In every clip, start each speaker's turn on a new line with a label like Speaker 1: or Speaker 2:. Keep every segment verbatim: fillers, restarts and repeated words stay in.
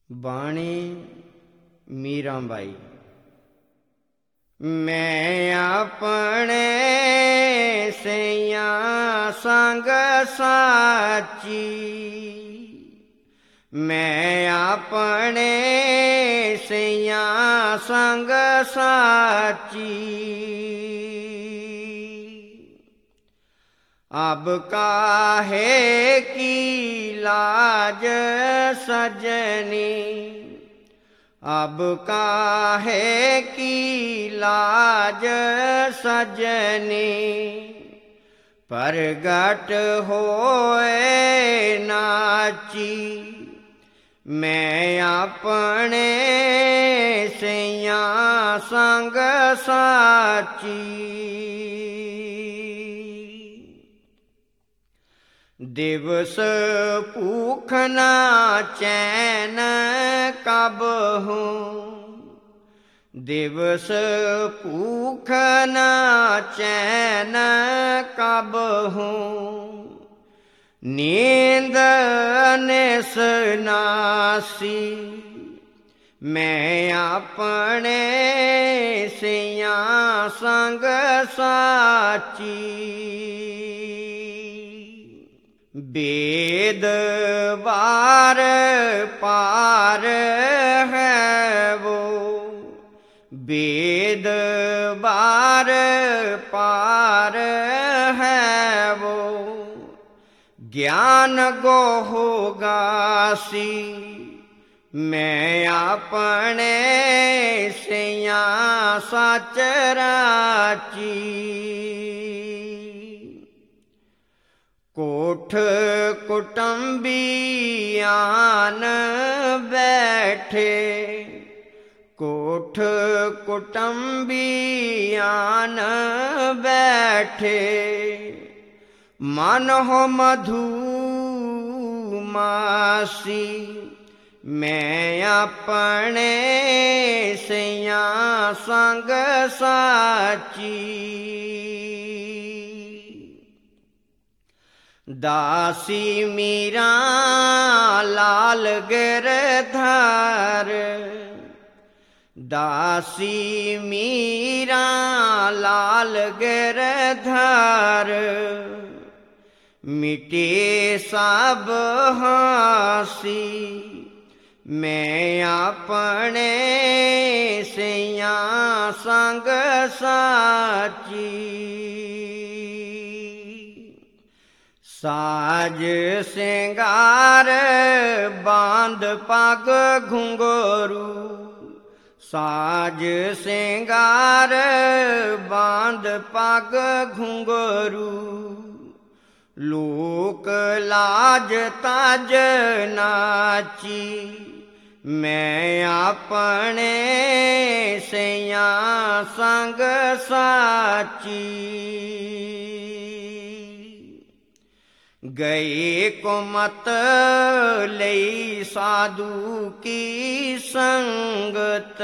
Speaker 1: ਬਾਣੀ ਮੀਰਾਂ ਬਾਈ। ਮੈਂ ਆਪਣੇ ਸਈਆਂ ਸੰਗ ਸਾਚੀ, ਮੈਂ ਆਪਣੇ ਸਈਆਂ ਸੰਗ ਸਾਚੀ। अब काहे की लाज सजनी, अब काहे की लाज सजनी। प्रगट होए नाची, मैं अपने सैयां संग साची। दिवस भूख ना चैन कब हूँ, दिवस भूख ना चैन कब हूँ। नींद निस नासी, मैं अपने सैयां संग साची। वेद बार पार है वो, वेद बार पार है वो। ज्ञान गोहोगासी, मैं अपने सैयां सच राची। कोठ कुटुंबियान बैठे, कोठ कुटुंबियान बैठे। मन हो मधुमासी, मैं अपने सैयां संग साची। दासी मीरा लाल गिरधर, दासी मीरा लाल गिरधर। मिटे सब हासी, मैं अपने सैयां संग साची। साज सिंगार बांध पग घुंघरू, साज सिंगार बांध पग घुंघरू। लोक लाज ताज नाची, मैं अपने सैयां संग साची। गए कुमत लई साधु की संगत,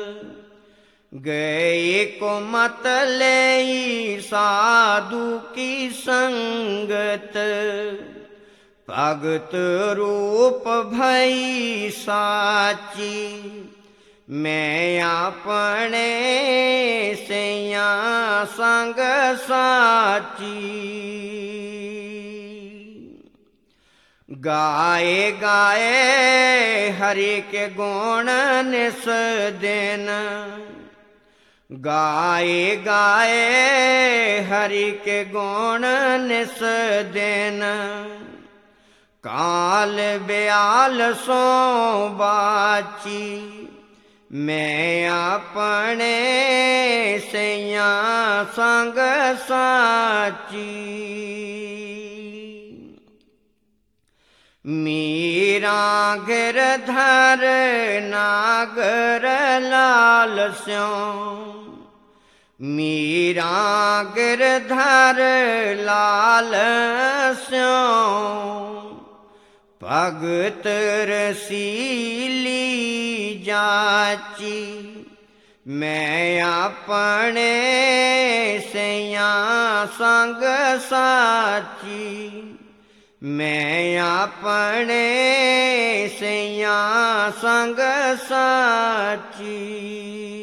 Speaker 1: गए कुमत लई साधु की संगत। भगत रूप भई साची, मैं अपने सैयां संग साची। गाए गाए हरि के गुण निस दिन, गाए गाए हरि के गुण निस दिन। काल ब्याल सो बाची, मैं अपने सैयां संग साची। मीरा गिरधर नागर लाल स्यों, मीरा गिरधर लाल स्यों। भगत रसीली जाची, मैं अपने सैयां संग साची। ਮੈਂ ਆਪਣੇ ਸਈਆਂ ਸੰਗ ਸਾਚੀ।